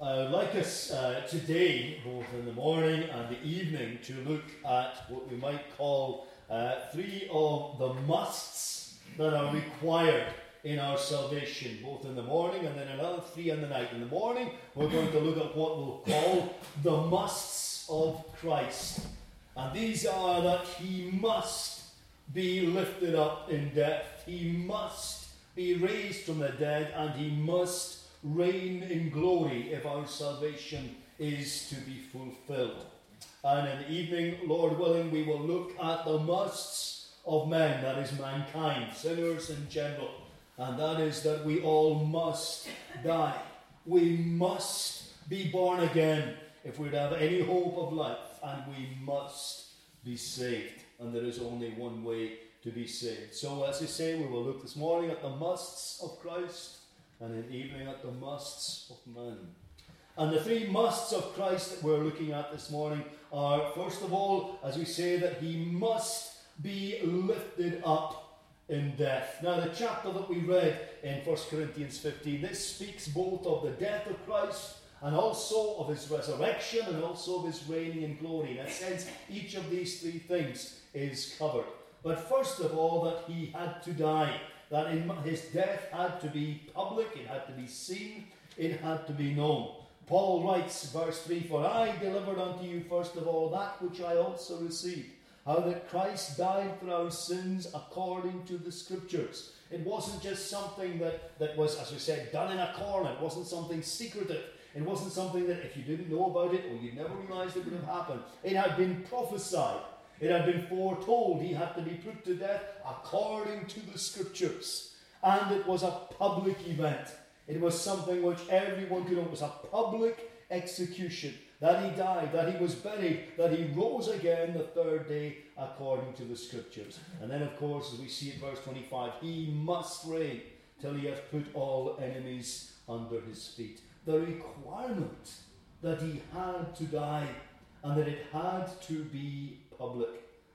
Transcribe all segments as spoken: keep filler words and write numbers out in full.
I would like us uh, today, both in the morning and the evening, to look at what we might call uh, three of the musts that are required in our salvation, both in the morning and then another three in the night. In the morning, we're going to look at what we'll call the musts of Christ. And these are that he must be lifted up in death, he must be raised from the dead, and he must reign in glory if our salvation is to be fulfilled. And in the evening, Lord willing, we will look at the musts of men, that is mankind, sinners in general, and that is that we all must die. We must be born again if we're to have any hope of life, and we must be saved. And there is only one way to be saved. So as I say, we will look this morning at the musts of Christ, and in the evening at the musts of man. And the three musts of Christ that we're looking at this morning are, first of all, as we say, that he must be lifted up in death. Now, the chapter that we read in First Corinthians fifteen, this speaks both of the death of Christ and also of his resurrection and also of his reigning in glory. In a sense, each of these three things is covered. But first of all, that he had to die. That in his death had to be public, it had to be seen, it had to be known. Paul writes, verse three, "For I delivered unto you first of all that which I also received, how that Christ died for our sins according to the Scriptures." It wasn't just something that, that was, as we said, done in a corner. It wasn't something secretive. It wasn't something that if you didn't know about it or you'd never realized it would have happened. It had been prophesied. It had been foretold he had to be put to death according to the Scriptures. And it was a public event. It was something which everyone could know. It was a public execution. That he died, that he was buried, that he rose again the third day according to the Scriptures. And then, of course, as we see in verse twenty-five, he must reign till he has put all enemies under his feet. The requirement that he had to die and that it had to be public.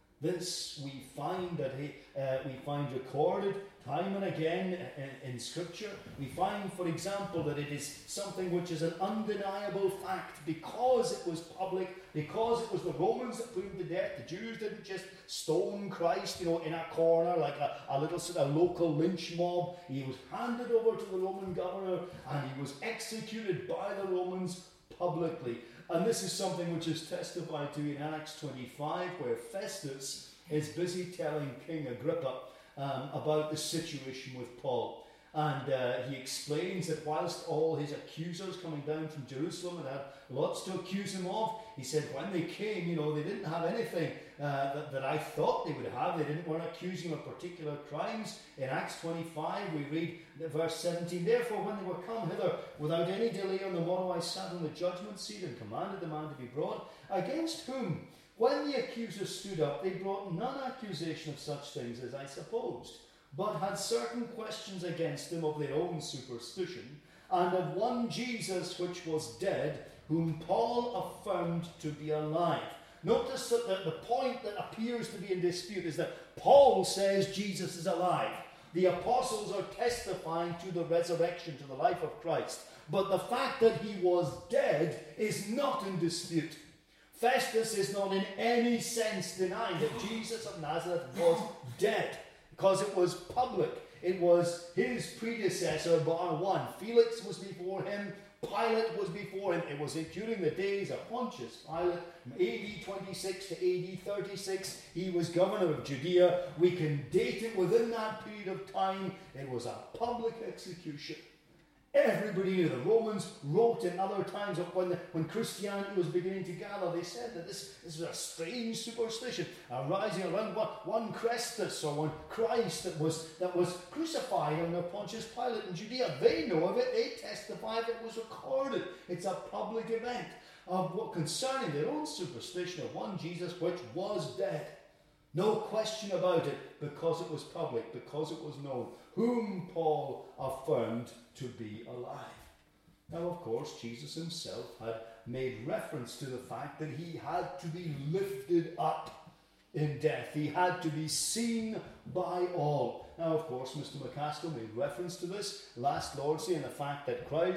This we find that he, uh, we find recorded time and again in, in Scripture. We find, for example, that it is something which is an undeniable fact because it was public, because it was the Romans that put him to death. The Jews didn't just stone Christ, you know, in a corner like a, a little sort of local lynch mob. He was handed over to the Roman governor and he was executed by the Romans publicly. And this is something which is testified to in Acts twenty-five, where Festus is busy telling King Agrippa um, about the situation with Paul. And uh, he explains that whilst all his accusers coming down from Jerusalem and had lots to accuse him of, he said when they came, you know, they didn't have anything uh, that, that I thought they would have. They didn't weren't accusing of particular crimes. In Acts twenty-five, we read verse seventeen, "Therefore, when they were come hither, without any delay on the morrow, I sat on the judgment seat and commanded the man to be brought, against whom, when the accusers stood up, they brought none accusation of such things as I supposed, but had certain questions against him of their own superstition, and of one Jesus which was dead, whom Paul affirmed to be alive." Notice that the, the point that appears to be in dispute is that Paul says Jesus is alive. The apostles are testifying to the resurrection, to the life of Christ. But the fact that he was dead is not in dispute. Festus is not in any sense denying that Jesus of Nazareth was dead, because it was public. It was his predecessor, bar one. Felix was before him. Pilate was before him. It was during the days of Pontius Pilate, from A D twenty-six to A D thirty-six. He was governor of Judea. We can date it within that period of time. It was a public execution. Everybody knew. The Romans wrote in other times of when, the, when Christianity was beginning to gather, they said that this, this was a strange superstition arising around one, one Christus or one Christ that was that was crucified under Pontius Pilate in Judea. They know of it. They testify that it was recorded. It's a public event of what concerning their own superstition of one Jesus which was dead. No question about it, because it was public, because it was known, whom Paul affirmed to be alive. Now, of course, Jesus himself had made reference to the fact that he had to be lifted up in death. He had to be seen by all. Now, of course, Mister McCaskill made reference to this last Lord's Day and the fact that Christ was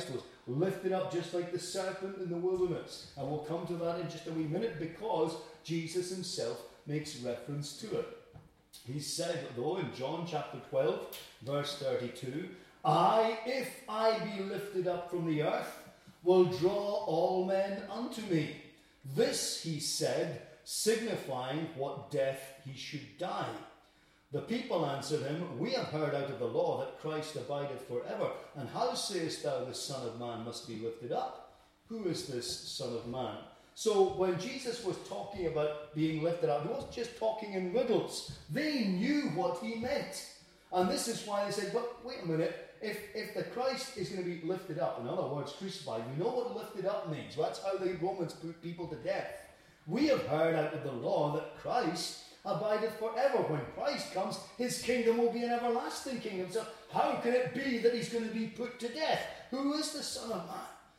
lifted up just like the serpent in the wilderness. And we'll come to that in just a wee minute because Jesus himself makes reference to it. He said, though, in John chapter twelve, verse thirty-two, I, if I be lifted up from the earth, will draw all men unto me. This he said, signifying what death he should die. The people answered him, we have heard out of the law that Christ abideth forever. And how sayest thou the Son of Man must be lifted up? Who is this Son of Man? So when Jesus was talking about being lifted up, he wasn't just talking in riddles. They knew what he meant. And this is why they said, but wait a minute, if, if the Christ is going to be lifted up, in other words, crucified, we know what lifted up means. Well, that's how the Romans put people to death. We have heard out of the law that Christ abideth forever. When Christ comes, his kingdom will be an everlasting kingdom. So how can it be that he's going to be put to death? Who is the Son of Man?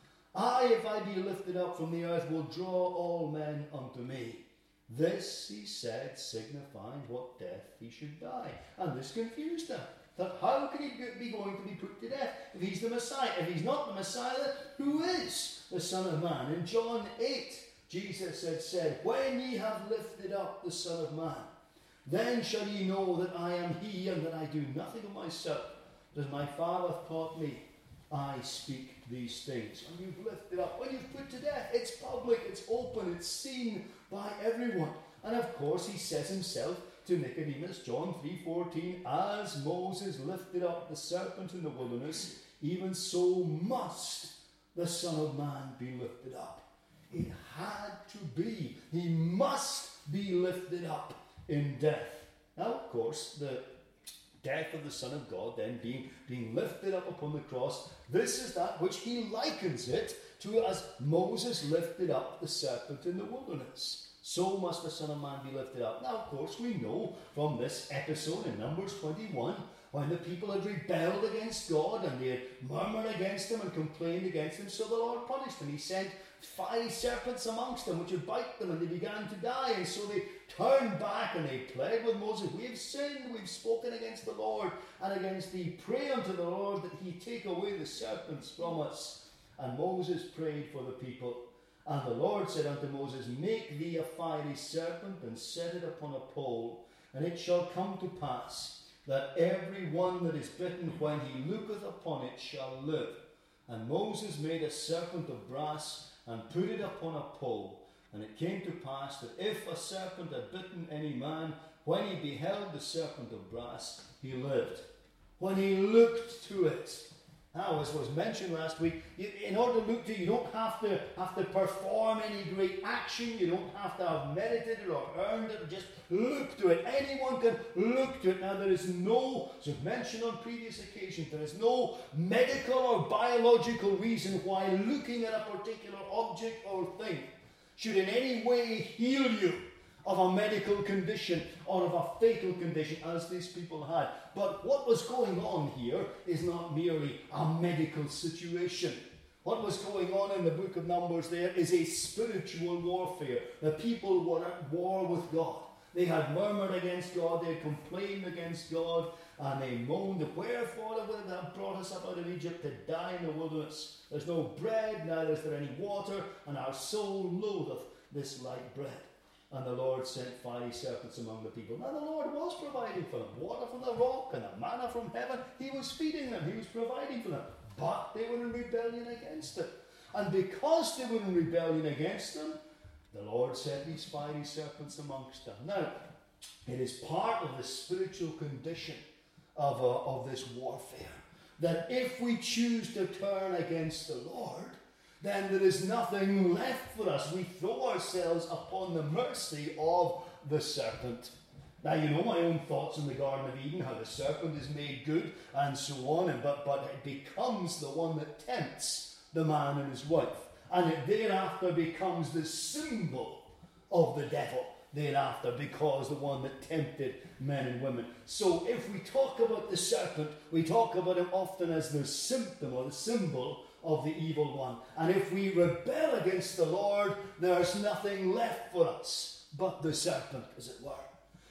I, if I be lifted up from the earth, will draw all men unto me. This, he said, signifying what death he should die. And this confused them. That how can he be going to be put to death if he's the Messiah? If he's not the Messiah, who is the Son of Man? In John eight, Jesus had said, when ye have lifted up the Son of Man, then shall ye know that I am he, and that I do nothing of myself, but as my Father hath taught me, I speak these things. And you've lifted up, when you've put to death, it's public, it's open, it's seen by everyone. And of course he says himself to Nicodemus, John three fourteen, as Moses lifted up the serpent in the wilderness, even so must the Son of Man be lifted up. It had to be. He must be lifted up in death. Now, of course, the death of the Son of God then being, being lifted up upon the cross, this is that which he likens it to as Moses lifted up the serpent in the wilderness. So must the Son of Man be lifted up. Now, of course, we know from this episode in Numbers twenty-one, when the people had rebelled against God and they had murmured against him and complained against him, so the Lord punished them. He sent five serpents amongst them which would bite them, and they began to die. And so they turned back and they pled with Moses, we have sinned, we've spoken against the Lord and against thee. Pray unto the Lord that he take away the serpents from us. And Moses prayed for the people. And the Lord said unto Moses, make thee a fiery serpent, and set it upon a pole, and it shall come to pass that every one that is bitten when he looketh upon it shall live. And Moses made a serpent of brass, and put it upon a pole. And it came to pass that if a serpent had bitten any man, when he beheld the serpent of brass, he lived. When he looked to it. Now, as was mentioned last week, you, in order to look to it, you don't have to have to perform any great action. You don't have to have meditated or earned it. Just look to it. Anyone can look to it. Now, there is no, as I've mentioned on previous occasions, there is no medical or biological reason why looking at a particular object or thing should in any way heal you of a medical condition or of a fatal condition, as these people had. But what was going on here is not merely a medical situation. What was going on in the book of Numbers there is a spiritual warfare. The people were at war with God. They had murmured against God, they had complained against God, and they moaned, wherefore have thou brought us up out of Egypt to die in the wilderness? There's no bread, neither is there any water, and our soul loatheth this light bread. And the Lord sent fiery serpents among the people. Now the Lord was providing for them. Water from the rock and the manna from heaven. He was feeding them. He was providing for them. But they were in rebellion against it. And because they were in rebellion against them, the Lord sent these fiery serpents amongst them. Now, it is part of the spiritual condition of, uh, of this warfare, that if we choose to turn against the Lord, then there is nothing left for us. We throw ourselves upon the mercy of the serpent. Now, you know my own thoughts in the Garden of Eden, how the serpent is made good and so on, and but, but it becomes the one that tempts the man and his wife. And it thereafter becomes the symbol of the devil thereafter, because the one that tempted men and women. So if we talk about the serpent, we talk about him often as the symptom or the symbol of the evil one. And if we rebel against the Lord, there's nothing left for us but the serpent, as it were.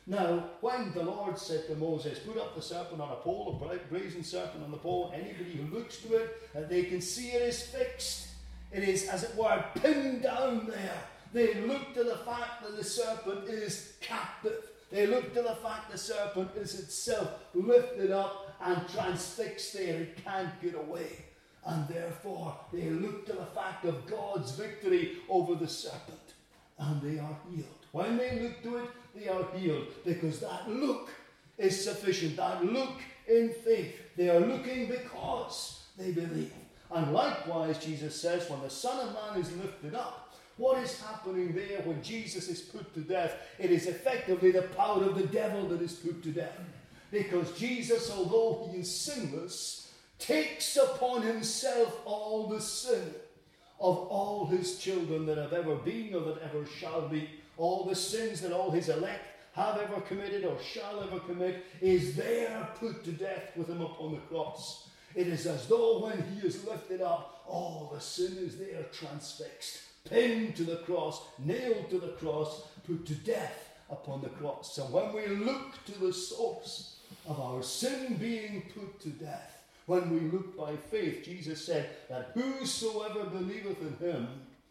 Now, when the Lord said to Moses, put up the serpent on a pole, a brazen serpent on the pole, anybody who looks to it, and they can see it is fixed. It is, as it were, pinned down there. They look to the fact that the serpent is captive. They look to the fact the serpent is itself lifted up and transfixed there. It can't get away. And therefore, they look to the fact of God's victory over the serpent. And they are healed. When they look to it, they are healed. Because that look is sufficient. That look in faith. They are looking because they believe. And likewise, Jesus says, when the Son of Man is lifted up, what is happening there when Jesus is put to death? It is effectively the power of the devil that is put to death. Because Jesus, although he is sinless, takes upon himself all the sin of all his children that have ever been or that ever shall be. All the sins that all his elect have ever committed or shall ever commit is there put to death with him upon the cross. It is as though when he is lifted up, all the sin is there transfixed, pinned to the cross, nailed to the cross, put to death upon the cross. And when we look to the source of our sin being put to death, when we look by faith, Jesus said that whosoever believeth in him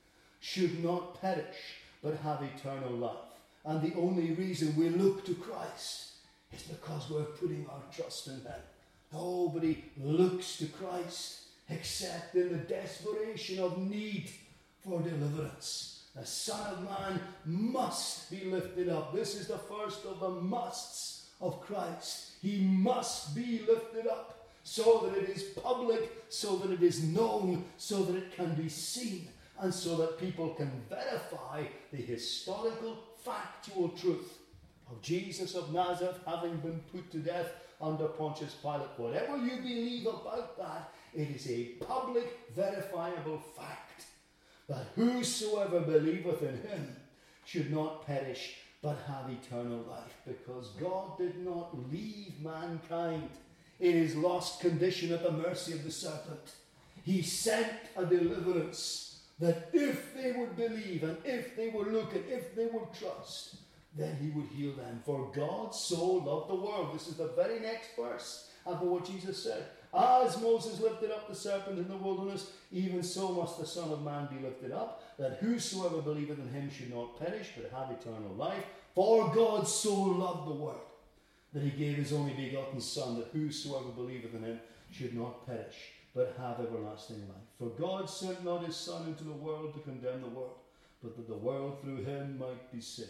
should not perish, but have eternal life. And the only reason we look to Christ is because we're putting our trust in him. Nobody looks to Christ except in the desperation of need for deliverance. The Son of Man must be lifted up. This is the first of the musts of Christ. He must be lifted up so that it is public, so that it is known, so that it can be seen, and so that people can verify the historical, factual truth of Jesus of Nazareth having been put to death under Pontius Pilate. Whatever you believe about that, it is a public, verifiable fact that whosoever believeth in him should not perish but have eternal life, because God did not leave mankind in his lost condition at the mercy of the serpent. He sent a deliverance that if they would believe and if they would look and if they would trust, then he would heal them. For God so loved the world. This is the very next verse after what Jesus said. As Moses lifted up the serpent in the wilderness, even so must the Son of Man be lifted up, that whosoever believeth in him should not perish, but have eternal life. For God so loved the world, that he gave his only begotten Son, that whosoever believeth in him should not perish, but have everlasting life. For God sent not his Son into the world to condemn the world, but that the world through him might be saved.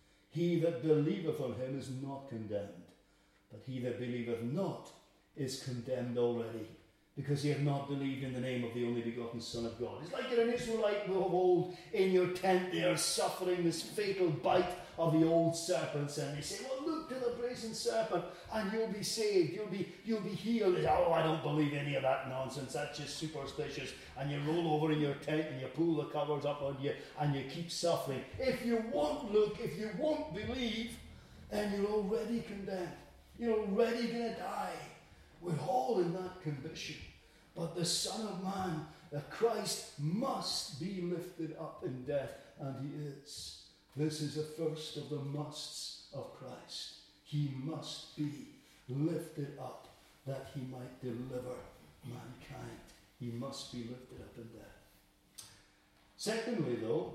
He that believeth on him is not condemned, but he that believeth not is condemned already, because he hath not believed in the name of the only begotten Son of God. It's like you're an Israelite of old in your tent there, suffering this fatal bite of the old serpents, and they say, well, look to the brazen serpent and you'll be saved, you'll be you'll be healed. Say, oh, I don't believe any of that nonsense, that's just superstitious. And you roll over in your tent and you pull the covers up on you and you keep suffering. If you won't look, if you won't believe, then you're already condemned. You're already going to die. We're all in that condition. But the Son of Man, the Christ, must be lifted up in death, and he is. This is the first of the musts of Christ. He must be lifted up that he might deliver mankind. He must be lifted up in death. Secondly, though,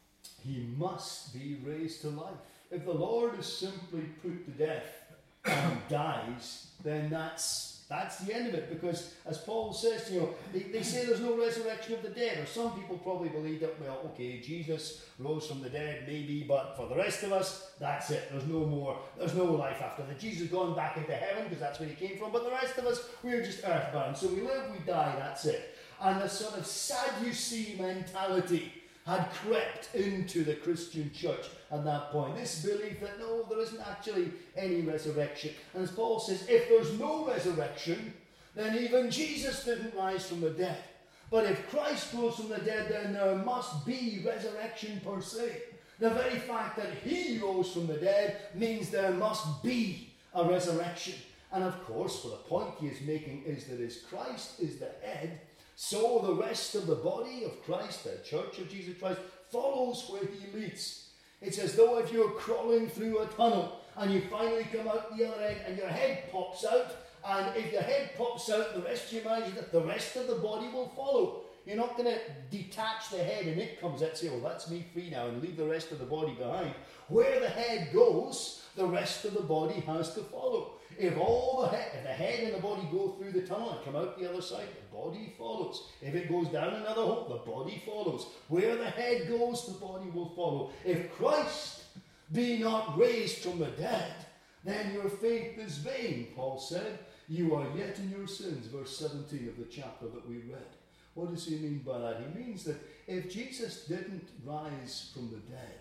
he must be raised to life. If the Lord is simply put to death and dies, then that's That's the end of it, because as Paul says, you know, they, they say there's no resurrection of the dead, or some people probably believe that, well, okay, Jesus rose from the dead, maybe, but for the rest of us, that's it. There's no more, there's no life after that. Jesus has gone back into heaven, because that's where he came from, but the rest of us, we're just earthbound. So we live, we die, that's it. And the sort of Sadducee mentality had crept into the Christian church at that point. This belief that no, there isn't actually any resurrection. And as Paul says, if there's no resurrection, then even Jesus didn't rise from the dead. But if Christ rose from the dead, then there must be resurrection per se. The very fact that he rose from the dead means there must be a resurrection. And of course, well, the point he is making is that as Christ is the head, so the rest of the body of Christ, the church of Jesus Christ, follows where he leads. It's as though if you're crawling through a tunnel and you finally come out the other end and your head pops out, and if your head pops out, the rest you imagine that the rest of the body will follow. You're not going to detach the head and it comes out and say, well, that's me free now, and leave the rest of the body behind. Where the head goes, the rest of the body has to follow. If all the head, if the head and the body go through the tunnel and come out the other side, the body follows. If it goes down another hole, the body follows. Where the head goes, the body will follow. If Christ be not raised from the dead, then your faith is vain, Paul said. You are yet in your sins, verse seventeen of the chapter that we read. What does he mean by that? He means that if Jesus didn't rise from the dead,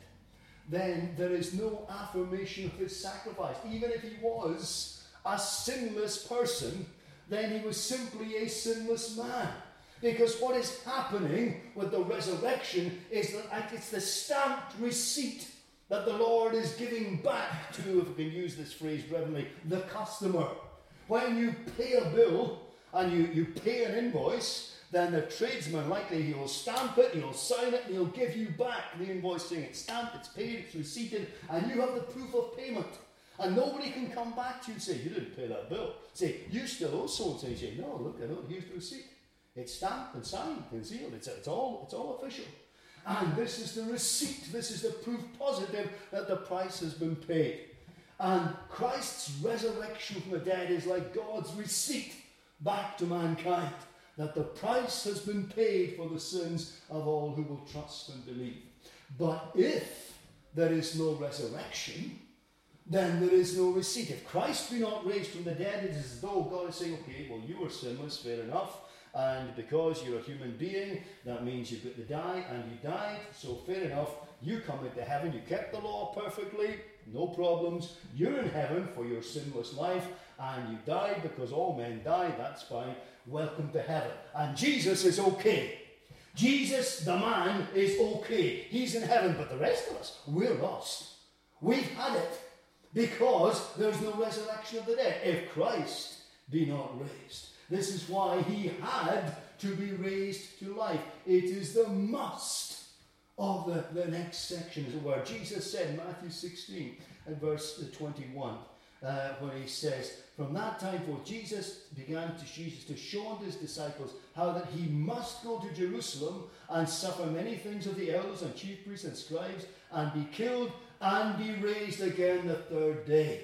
then there is no affirmation of his sacrifice. Even if he was a sinless person, then he was simply a sinless man. Because what is happening with the resurrection is that it's the stamped receipt that the Lord is giving back to, if we can use this phrase reverently, the customer. When you pay a bill and you, you pay an invoice, then the tradesman, likely he will stamp it, he'll sign it, and he'll give you back the invoice saying it's stamped, it's paid, it's receipted, and you have the proof of payment. And nobody can come back to you and say, you didn't pay that bill. Say, you still owe so and so. You say, no, look, I know, here's the receipt. It's stamped and signed and sealed. It's, it's, all, it's all official. And this is the receipt. This is the proof positive that the price has been paid. And Christ's resurrection from the dead is like God's receipt back to mankind, that the price has been paid for the sins of all who will trust and believe. But if there is no resurrection, then there is no receipt. If Christ be not raised from the dead, it is as though God is saying, okay, well, you were sinless, fair enough, and because you're a human being, that means you've got to die, and you died, so fair enough, you come into heaven, you kept the law perfectly, no problems, you're in heaven for your sinless life, and you died because all men die, that's fine, welcome to heaven. And Jesus is okay. Jesus, the man, is okay. He's in heaven, but the rest of us, we're lost. We've had it because there's no resurrection of the dead. If Christ be not raised. This is why he had to be raised to life. It is the must of the, the next section, as it were. Jesus said in Matthew sixteen and verse twenty-one, uh, when he says, from that time forth, Jesus began to, Jesus to show unto his disciples how that he must go to Jerusalem and suffer many things of the elders and chief priests and scribes, and be killed and be raised again the third day.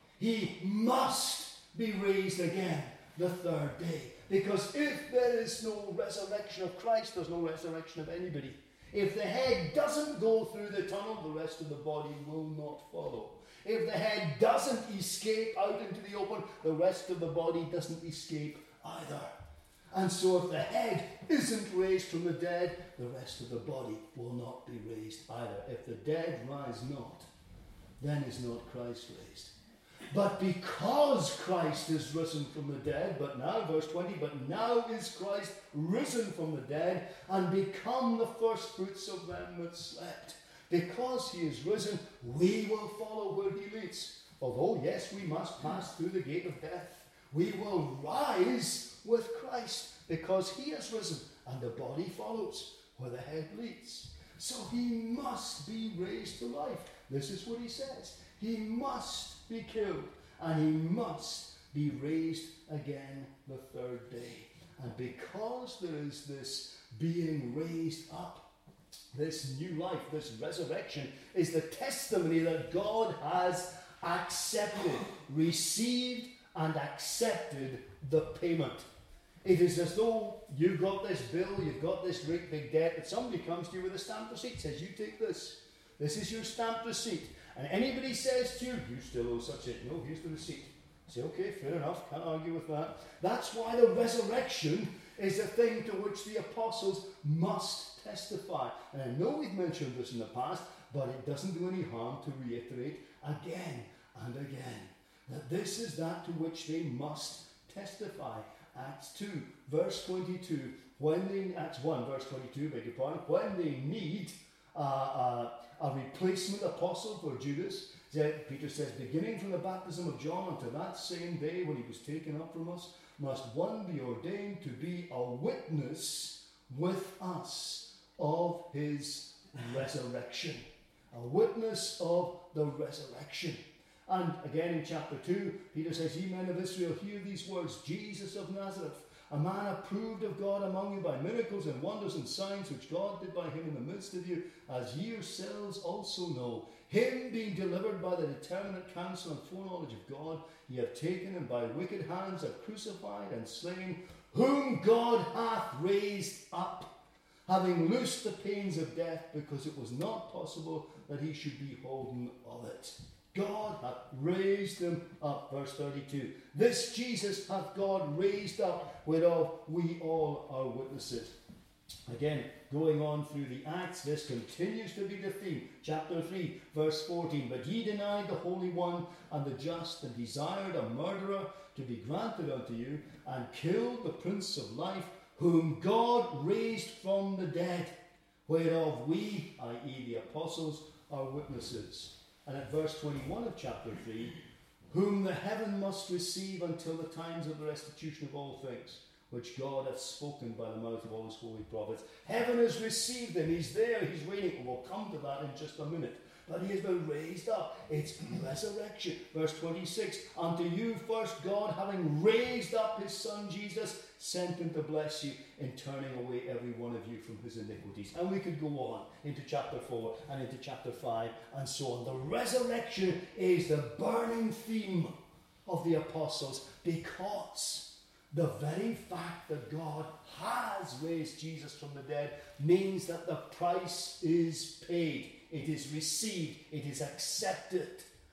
He must be raised again the third day. Because if there is no resurrection of Christ, there's no resurrection of anybody. If the head doesn't go through the tunnel, the rest of the body will not follow. If the head doesn't escape out into the open, the rest of the body doesn't escape either. And so if the head isn't raised from the dead, the rest of the body will not be raised either. If the dead rise not, then is not Christ raised. But because Christ is risen from the dead, but now, verse twenty, but now is Christ risen from the dead and become the firstfruits of them that slept. Because he is risen, we will follow where he leads. Although, yes, we must pass through the gate of death, we will rise with Christ because he has risen and the body follows where the head leads. So he must be raised to life. This is what he says. He must be killed and he must be raised again the third day. And because there is this being raised up, this new life, this resurrection, is the testimony that God has accepted, received and accepted the payment. It is as though you've got this bill, you've got this great big debt, that somebody comes to you with a stamped receipt, says, you take this. This is your stamped receipt. And anybody says to you, you still owe such it. No, here's the receipt. Say, okay, fair enough, can't argue with that. That's why the resurrection is a thing to which the apostles must testify. And I know we've mentioned this in the past, but it doesn't do any harm to reiterate again and again that this is that to which they must testify. Acts two, verse twenty-two, when they, Acts one, verse twenty-two, beg your pardon, when they need uh, uh, a replacement apostle for Judas, Peter says, beginning from the baptism of John unto that same day when he was taken up from us, must one be ordained to be a witness with us of his resurrection. a witness of the resurrection. And again in chapter two, Peter says, Ye men of Israel, hear these words, Jesus of Nazareth, a man approved of God among you by miracles and wonders and signs which God did by him in the midst of you, as ye yourselves also know. Him being delivered by the determinate counsel and foreknowledge of God, ye have taken, and by wicked hands have crucified and slain, whom God hath raised up, having loosed the pains of death, because it was not possible that he should be holden of it. God hath raised him up. Verse thirty-two. This Jesus hath God raised up, whereof we all are witnesses. Again, going on through the Acts, this continues to be the theme. Chapter three, verse fourteen. But ye denied the Holy One and the just, and desired a murderer to be granted unto you, and killed the Prince of Life, whom God raised from the dead, whereof we, that is the apostles, are witnesses. And at verse twenty-one of chapter three, whom the heaven must receive until the times of the restitution of all things, which God hath spoken by the mouth of all his holy prophets. Heaven has received him. He's there. He's reigning. We'll come to that in just a minute. But he has been raised up. It's resurrection. Verse twenty-six. Unto you first God, having raised up his Son Jesus, sent him to bless you in turning away every one of you from his iniquities. And we could go on into chapter four and into chapter five and so on. The resurrection is the burning theme of the apostles, because the very fact that God has raised Jesus from the dead means that the price is paid. It is received. It is accepted.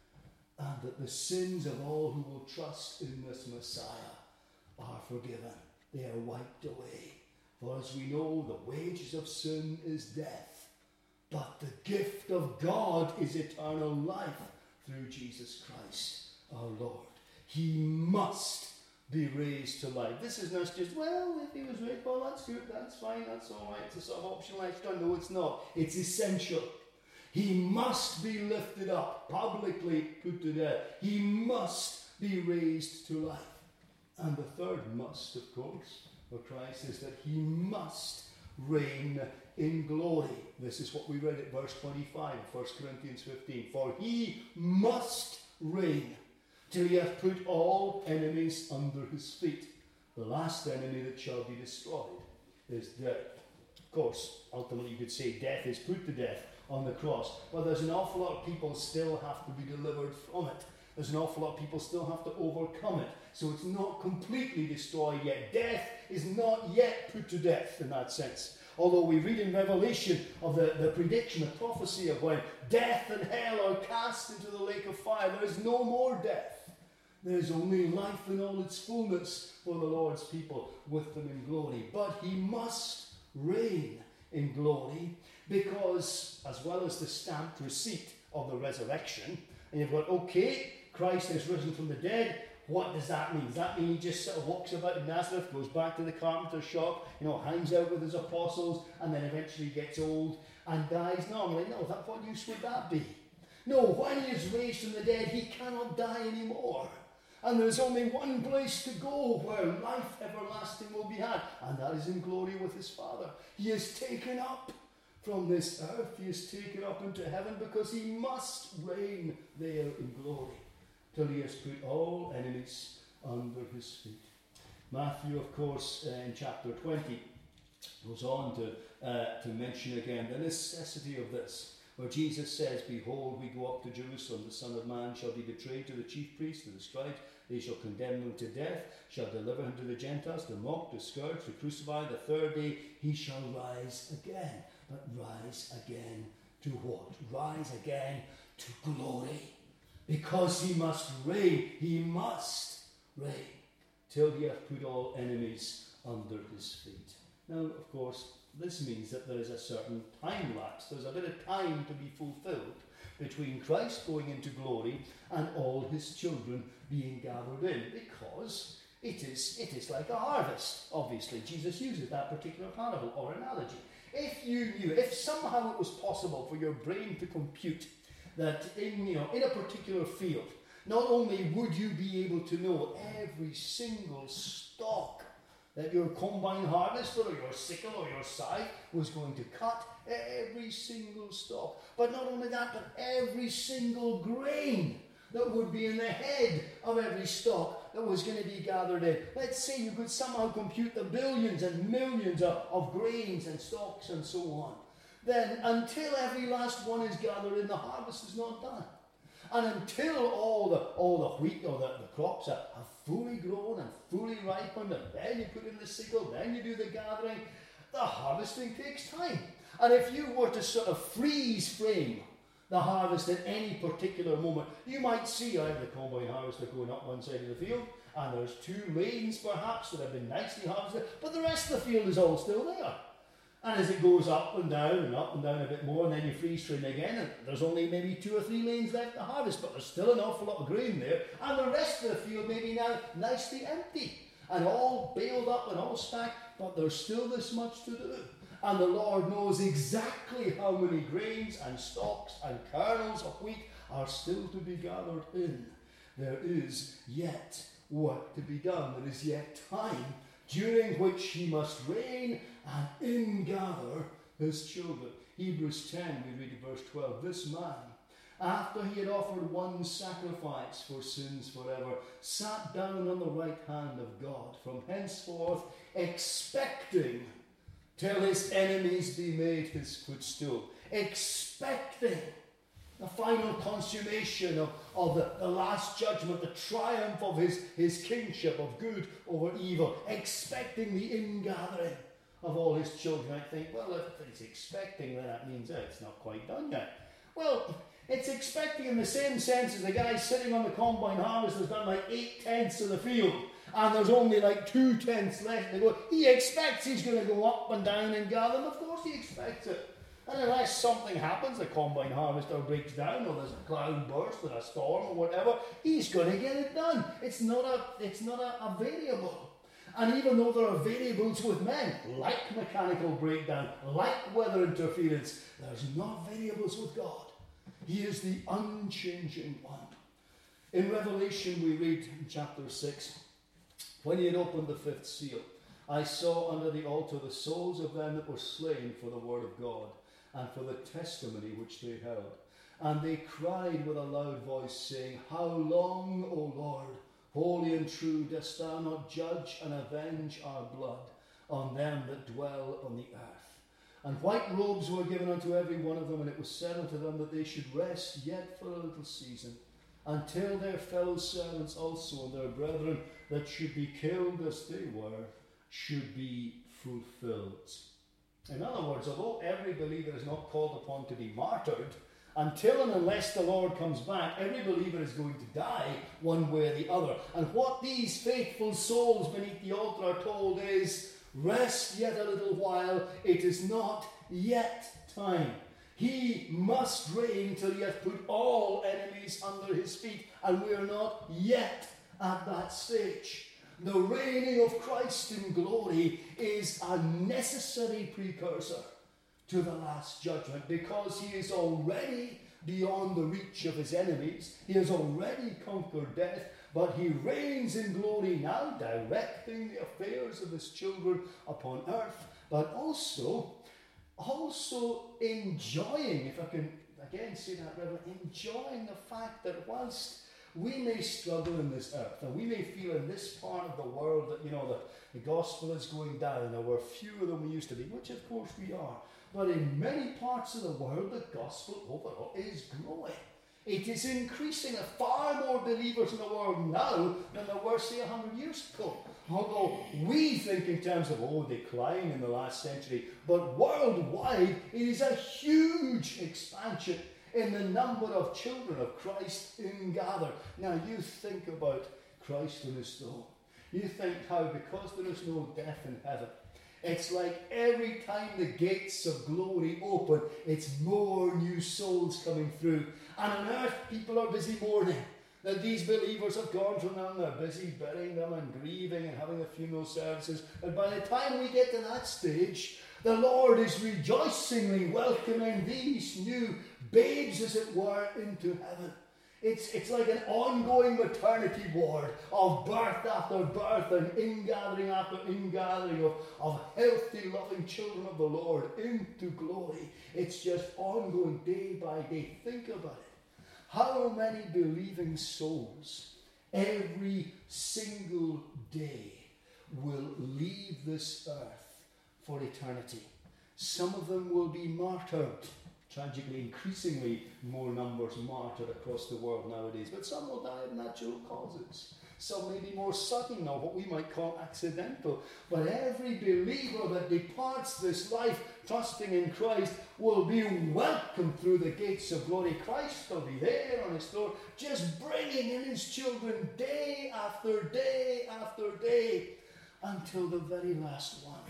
And that the sins of all who will trust in this Messiah are forgiven. They are wiped away. For as we know, the wages of sin is death. But the gift of God is eternal life through Jesus Christ our Lord. He must be raised to life. This is not just, well, if he was raised, well, that's good, that's fine, that's all right. It's a sort of optional extra. No, it's not. It's essential. He must be lifted up, publicly put to death. He must be raised to life. And the third must, of course, for Christ is that he must reign in glory. This is what we read at verse twenty-five of First Corinthians fifteen. For he must reign till he hath put all enemies under his feet. The last enemy that shall be destroyed is death. Of course, ultimately you could say death is put to death on the cross. But there's an awful lot of people still have to be delivered from it. There's an awful lot of people still have to overcome it. So it's not completely destroyed yet. Death is not yet put to death in that sense. Although we read in Revelation of the, the prediction, the prophecy of when death and hell are cast into the lake of fire. There is no more death. There is only life in all its fullness for the Lord's people with them in glory. But he must reign in glory, because as well as the stamped receipt of the resurrection, and you've got, okay, Christ has risen from the dead. What does that mean? Does that mean he just sort of walks about in Nazareth, goes back to the carpenter's shop, you know, hangs out with his apostles, and then eventually gets old and dies? No, I'm like, no, that, what use would that be? No, when he is raised from the dead, he cannot die anymore. And there's only one place to go where life everlasting will be had, and that is in glory with his Father. He is taken up from this earth. He is taken up into heaven, because he must reign there in glory till he has put all enemies under his feet. Matthew, of course, uh, in chapter twenty, goes on to, uh, to mention again the necessity of this, where Jesus says, Behold, we go up to Jerusalem, the Son of Man shall be betrayed to the chief priests, to the scribes, they shall condemn him to death, shall deliver him to the Gentiles, to mock, to scourge, to crucify. The third day he shall rise again. But rise again to what? Rise again to glory. Because he must reign. He must reign till he hath put all enemies under his feet. Now, of course, this means that there is a certain time lapse. There's a bit of time to be fulfilled between Christ going into glory and all his children being gathered in, because it is, it is like a harvest. Obviously, Jesus uses that particular parable or analogy. If you knew, if somehow it was possible for your brain to compute that in, you know, in a particular field, not only would you be able to know every single stalk that your combine harvester or your sickle or your scythe was going to cut every single stalk. But not only that, but every single grain that would be in the head of every stalk that was going to be gathered in. Let's say you could somehow compute the billions and millions of, of grains and stalks and so on. Then until every last one is gathered in, the harvest is not done. And until all the all the wheat or the, the crops are, are fully grown and fully ripened, and then you put in the sickle, then you do the gathering, the harvesting takes time. And if you were to sort of freeze frame the harvest at any particular moment, you might see I have the combine harvester going up one side of the field, and there's two lanes perhaps that have been nicely harvested, but the rest of the field is all still there. And as it goes up and down and up and down a bit more, and then you freeze frame again, and there's only maybe two or three lanes left to harvest, but there's still an awful lot of grain there, and the rest of the field may be now nicely empty, and all baled up and all stacked, but there's still this much to do. And the Lord knows exactly how many grains and stalks and kernels of wheat are still to be gathered in. There is yet work to be done. There is yet time during which he must reign and ingather his children. Hebrews ten, we read verse twelve. This man, after he had offered one sacrifice for sins forever, sat down on the right hand of God, from henceforth expecting till his enemies be made his footstool. Expecting the final consummation of, of the, the last judgment, the triumph of his, his kingship of good over evil. Expecting the ingathering of all his children. I think, well, if it's expecting, then that means oh, it's not quite done yet. Well, it's expecting in the same sense as the guy sitting on the combine harvest has done like eight tenths of the field, and there's only like two tenths left to go. He expects he's going to go up and down and gather them. Of course he expects it. And unless something happens, the combine harvester breaks down, or there's a cloud burst or a storm or whatever, he's going to get it done. It's not a, it's not a, a variable. And even though there are variables with men, like mechanical breakdown, like weather interference, there's not variables with God. He is the unchanging one. In Revelation we read in chapter six, when he had opened the fifth seal, I saw under the altar the souls of them that were slain for the word of God and for the testimony which they held. And they cried with a loud voice, saying, How long, O Lord, holy and true, dost thou not judge and avenge our blood on them that dwell on the earth? And white robes were given unto every one of them, and it was said unto them that they should rest yet for a little season, until their fellow servants also and their brethren that should be killed as they were should be fulfilled. In other words, although every believer is not called upon to be martyred, until and unless the Lord comes back, every believer is going to die one way or the other. And what these faithful souls beneath the altar are told is, rest yet a little while, it is not yet time. He must reign till he hath put all enemies under his feet, and we are not yet at that stage. The reigning of Christ in glory is a necessary precursor to the last judgment, because he is already beyond the reach of his enemies. He has already conquered death, but he reigns in glory now, directing the affairs of his children upon earth, but also, also enjoying, if I can again say that, Reverend, enjoying the fact that whilst we may struggle in this earth, and we may feel in this part of the world that, you know, the, the gospel is going down, or we're fewer than we used to be, which of course we are. But in many parts of the world, the gospel overall is growing. It is increasing. There are far more believers in the world now than there were, say, a hundred years ago. Although we think in terms of, oh, decline in the last century, but worldwide, it is a huge expansion in the number of children of Christ ingathered. Now, you think about Christ on his throne. You think how, because there is no death in heaven, it's like every time the gates of glory open, it's more new souls coming through. And on earth, people are busy mourning that these believers have gone from them. They're busy burying them and grieving and having the funeral services. And by the time we get to that stage, the Lord is rejoicingly welcoming these new babes, as it were, into heaven. It's, it's like an ongoing maternity ward of birth after birth and ingathering after ingathering of, of healthy, loving children of the Lord into glory. It's just ongoing day by day. Think about it. How many believing souls every single day will leave this earth for eternity? Some of them will be martyred. Tragically, increasingly more numbers martyred across the world nowadays. But some will die of natural causes. Some may be more sudden, or what we might call accidental. But every believer that departs this life trusting in Christ will be welcomed through the gates of glory. Christ will be there on his throne, just bringing in his children day after day after day until the very last one.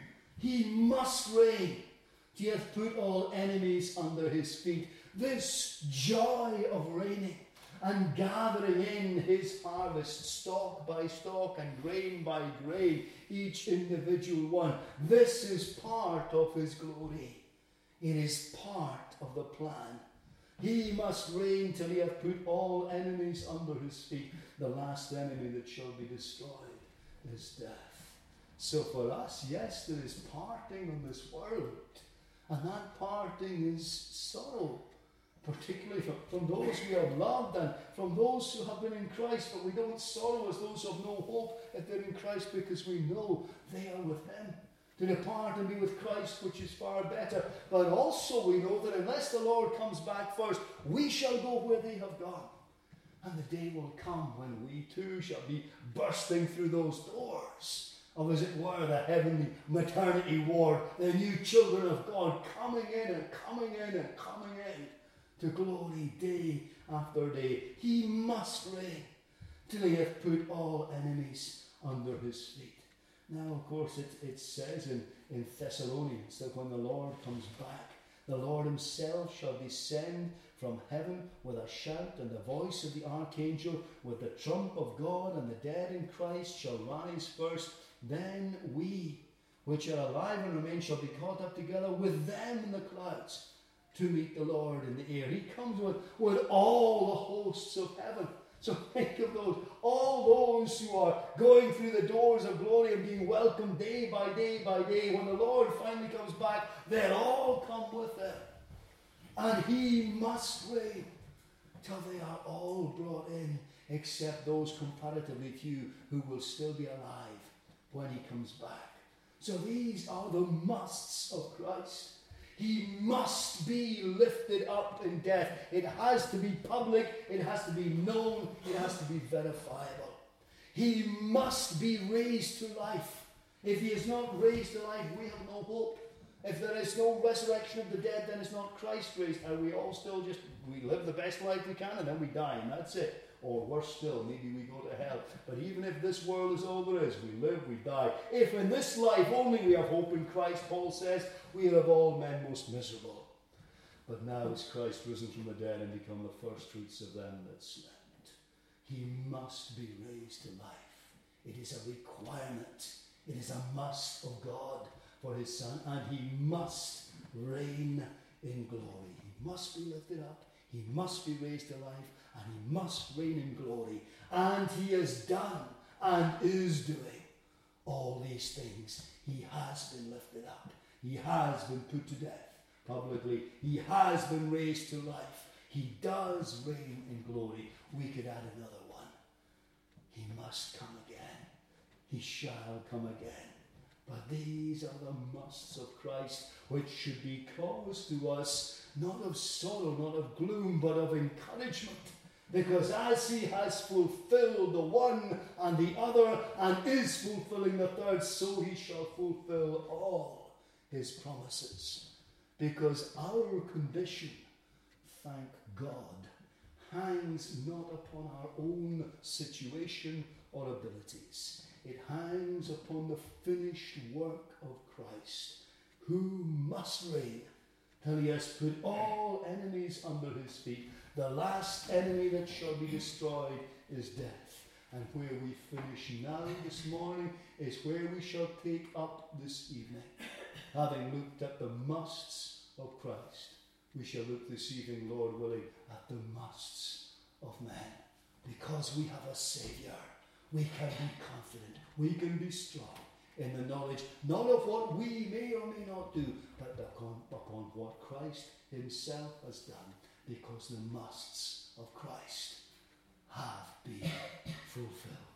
He must reign. He hath put all enemies under his feet. This joy of reigning and gathering in his harvest, stalk by stalk and grain by grain, each individual one. This is part of his glory. It is part of the plan. He must reign till he hath put all enemies under his feet. The last enemy that shall be destroyed is death. So for us, yes, there is parting in this world. And that parting is sorrow, particularly from, from those we have loved and from those who have been in Christ, but we don't sorrow as those who have no hope if they're in Christ, because we know they are with him. To depart and be with Christ, which is far better. But also we know that unless the Lord comes back first, we shall go where they have gone. And the day will come when we too shall be bursting through those doors of, as it were, the heavenly maternity ward, the new children of God coming in and coming in and coming in to glory day after day. He must reign till he hath put all enemies under his feet. Now, of course, it, it says in, in Thessalonians that when the Lord comes back, the Lord himself shall descend from heaven with a shout and the voice of the archangel, with the trump of God, and the dead in Christ shall rise first. Then we, which are alive and remain, shall be caught up together with them in the clouds to meet the Lord in the air. He comes with, with all the hosts of heaven. So think of those, all those who are going through the doors of glory and being welcomed day by day by day. When the Lord finally comes back, they'll all come with him. And he must reign till they are all brought in, except those comparatively few who will still be alive when he comes back. So these are the musts of Christ. He must be lifted up in death. It has to be public, it has to be known, it has to be verifiable. He must be raised to life. If he is not raised to life, we have no hope. If there is no resurrection of the dead, then it's not Christ raised. Are we all still just, we live the best life we can and then we die and that's it? Or worse still, maybe we go to hell. But even if this world is all there is, we live, we die. If in this life only we have hope in Christ, Paul says, we are of all men most miserable. But now is Christ risen from the dead and become the first fruits of them that slept. He must be raised to life. It is a requirement. It is a must of God for his Son. And he must reign in glory. He must be lifted up. He must be raised to life. And he must reign in glory. And he has done and is doing all these things. He has been lifted up. He has been put to death publicly. He has been raised to life. He does reign in glory. We could add another one. He must come again. He shall come again. But these are the musts of Christ, which should be cause to us not of sorrow, not of gloom, but of encouragement. Because as he has fulfilled the one and the other, and is fulfilling the third, so he shall fulfill all his promises. Because our condition, thank God, hangs not upon our own situation or abilities. It hangs upon the finished work of Christ, who must reign till he has put all enemies under his feet. The last enemy that shall be destroyed is death. And where we finish now this morning is where we shall take up this evening. Having looked at the musts of Christ, we shall look this evening, Lord willing, at the musts of men. Because we have a Saviour, we can be confident, we can be strong in the knowledge, not of what we may or may not do, but upon, upon what Christ himself has done, because the musts of Christ have been fulfilled.